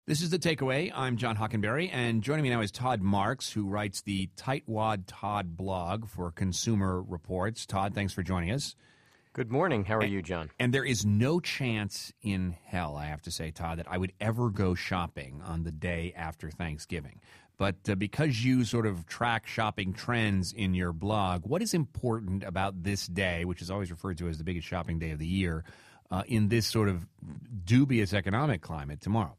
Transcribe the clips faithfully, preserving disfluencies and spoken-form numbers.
This is The Takeaway. I'm John Hockenberry, and joining me now is Todd Marks, who writes the Tightwad Todd blog for Consumer Reports. Todd, thanks for joining us. Good morning. How are you, John? And there is no chance in hell, I have to say, Todd, that I would ever go shopping on the day after Thanksgiving. But uh, because you sort of track shopping trends in your blog, what is important about this day, which is always referred to as the biggest shopping day of the year, uh, in this sort of dubious economic climate tomorrow?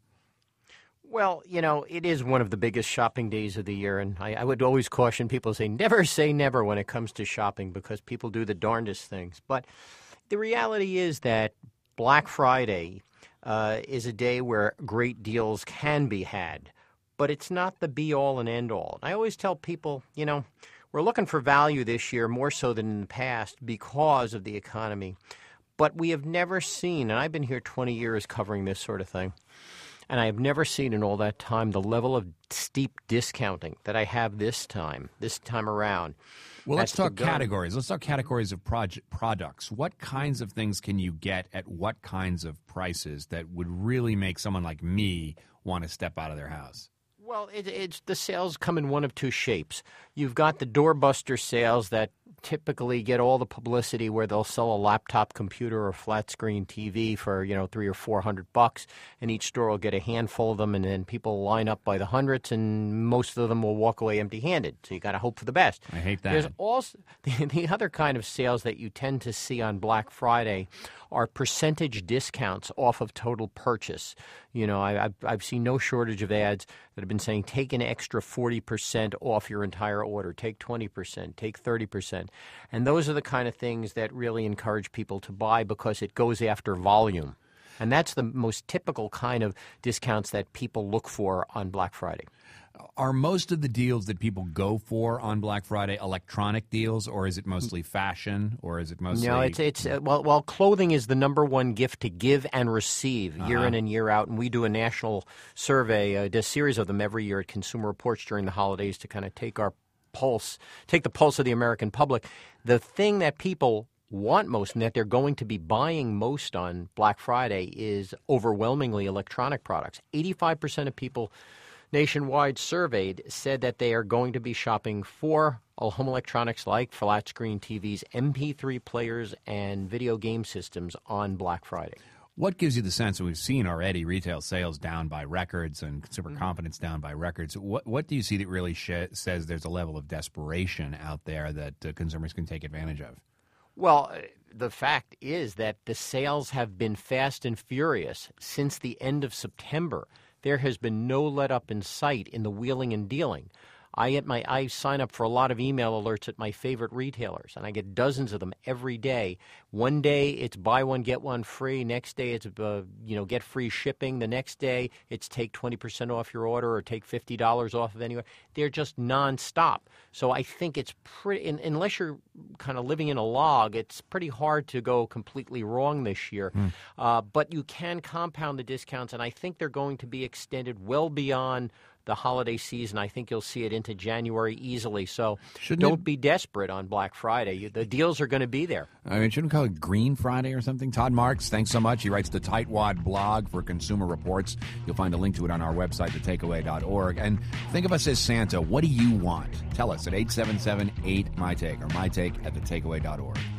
Well, you know, it is one of the biggest shopping days of the year, and I, I would always caution people to say never say never when it comes to shopping because people do the darndest things. But the reality is that Black Friday uh, is a day where great deals can be had, but it's not the be-all and end-all. I always tell people, you know, we're looking for value this year more so than in the past because of the economy, but we have never seen, and I've been here twenty years covering this sort of thing, and I have never seen in all that time the level of steep discounting that I have this time, this time around. Well, let's That's talk categories. Let's talk categories of project products. What kinds of things can you get at what kinds of prices that would really make someone like me want to step out of their house? Well, it, it's the sales come in one of two shapes. You've got the doorbuster sales that typically get all the publicity where they'll sell a laptop computer or flat screen T V for, you know, three or four hundred bucks, and each store will get a handful of them, and then people line up by the hundreds, and most of them will walk away empty-handed. So you got to hope for the best. I hate that. There's also the, the other kind of sales that you tend to see on Black Friday are percentage discounts off of total purchase. You know, I, I've, I've seen no shortage of ads that have been saying take an extra forty percent off your entire order, take twenty percent, take thirty percent. And those are the kind of things that really encourage people to buy because it goes after volume. And that's the most typical kind of discounts that people look for on Black Friday. Are most of the deals that people go for on Black Friday electronic deals, or is it mostly fashion, or is it mostly... No, it's, it's uh, well, well, clothing is the number one gift to give and receive year Uh-huh. in and year out, and we do a national survey, uh, a series of them every year at Consumer Reports during the holidays to kind of take our pulse, take the pulse of the American public. The thing that people want most and that they're going to be buying most on Black Friday is overwhelmingly electronic products. eighty-five percent of people nationwide surveyed said that they are going to be shopping for home electronics like flat screen T Vs, M P three players, and video game systems on Black Friday. What gives you the sense that we've seen already retail sales down by records and consumer mm-hmm. confidence down by records? What what do you see that really sh- says there's a level of desperation out there that uh, consumers can take advantage of? Well, the fact is that the sales have been fast and furious since the end of September. There has been no let-up in sight in the wheeling and dealing. I get my I sign up for a lot of email alerts at my favorite retailers, and I get dozens of them every day. One day it's buy one get one free. Next day it's uh, you know get free shipping. The next day it's take twenty percent off your order or take fifty dollars off of anywhere. They're just nonstop. So I think it's pretty in, unless you're kind of living in a log, it's pretty hard to go completely wrong this year. Mm. Uh, but you can compound the discounts, and I think they're going to be extended well beyond the holiday season. I think you'll see it into January easily. So shouldn't don't it, be desperate on Black Friday. You, the deals are going to be there. I mean, shouldn't we call it Green Friday or something? Todd Marks, thanks so much. He writes the Tightwad blog for Consumer Reports. You'll find a link to it on our website, the takeaway dot org. And think of us as Santa. What do you want? Tell us at eight seven seven eight my take or my take at the takeaway dot org.